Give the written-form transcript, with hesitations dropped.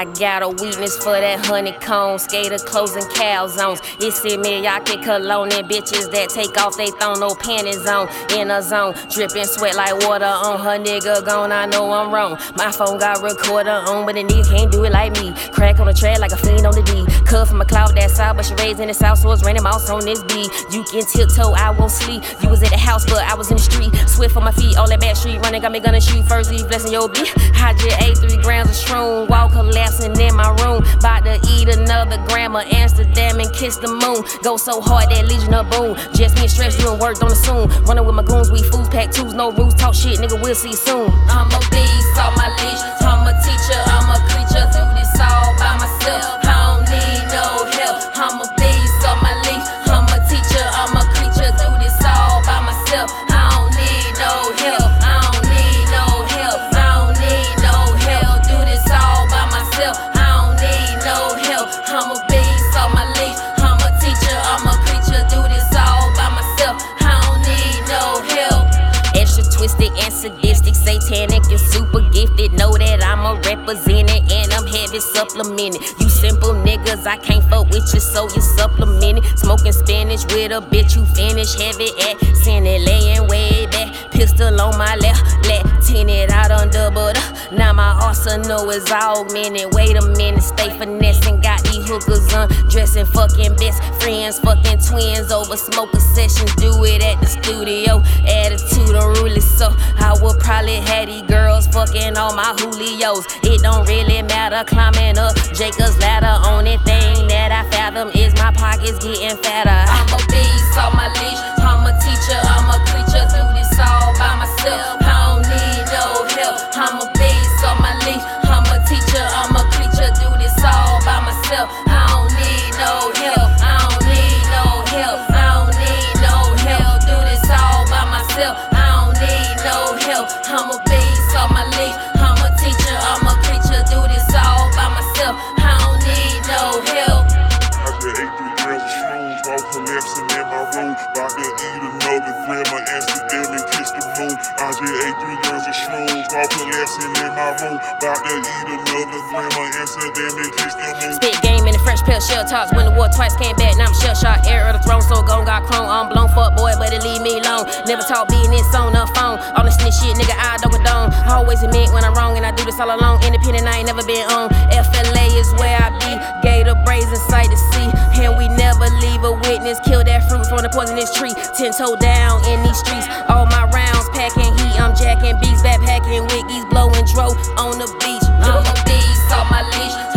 I got a weakness for that honeycomb, skater clothes and cow zones. It's in Miyake cologne and bitches that take off they thong, no panties on. In a zone, dripping sweat like water on her nigga gone. I know I'm wrong. My phone got recorder on, but the nigga can't do it like me. Crack on the track like a fiend on the D. Cut from a cloud that side, but she raised in the south, so it's raining mouse on this beat. You can tiptoe, I won't sleep. You was at the house, but I was in the street. Swift on my feet, all that bad street running, got me gonna shoot first. Leave blessing your beat. I just ate 3 grams of shroom, while collapsing in my room. Bout to eat another gram of Amsterdam and kiss the moon. Go so hard that Legion of Boom. Just me and Stretch doing work, don't assume. Running with my goons, we fools, pack twos, no rules, talk shit, nigga, we'll see soon. I'm a beast on my leash, I'm a teacher, I'm a creature, do this all by myself. I don't need no help. I'm a beast on my leash, I'm a teacher, I'm a creature, do this all by myself. I don't need no help. I don't need no help. I don't need no help. Do this all by myself. I don't need no help. I'm a beast on my leash, I'm a teacher, I'm a creature, do this all by myself. I don't need no help. Extra twisted and sadistic, satanic and super gifted. Know that I'm a represented and I'm heavy supplemented. You simple niggas, I can't fuck with you, so you supplemented. Smoking spinach with a bitch, you finish heavy accent, laying way back. Pistol on my left, leg tinted out on double. Now my arsenal is augmented. Wait a minute, stay finessing. Got these hookers undressing, fucking best friends, fucking twins over smoker sessions. Do it at the studio. Attitude unruly, so I would probably have these girls fucking all my Julios. It don't really matter, climbing up Jacob's ladder. Only thing that I fathom is my pockets getting fatter. I'm a beast on my leash, I'm a teacher, I'm a creature, do this all by myself. I don't need no help. I'm a beast on my leash, I'm a teacher, I'm a creature, do this all by myself. I don't need no help. I don't need no help. I don't need no help. Do this all by myself. I don't need no help. I'm a beast on my leash, I'm a teacher, I'm a creature, do this all by myself. I don't need no help. I just ate 3 grams of shrooms while collapsing in my room. About to eat another gram of Amsterdam and kiss the moon. I just ate 3 grams of shrooms while collapsing in my room. About to eat another gram of Amsterdam and kiss the moon. Spit game in the fresh pair of shell tops. Win the war twice, came back, now I'm shell shot. Air of the throne, so gone, got chrome. I'm blown, fuck boy, but it leave me alone. Never talk business on the phone. All this shit, nigga, I don't condone. I always admit when I'm wrong, and I do this all alone. Independent, I ain't never been on. FLA is where I be. Gator brazen sight to see. And we never leave a witness. Kill that fruit from the poisonous tree. 10-toe down in these streets. All my rounds packing heat. I'm jacking beats, backpacking wiggies, blowing dro on the beach. I'm a beast on my leash.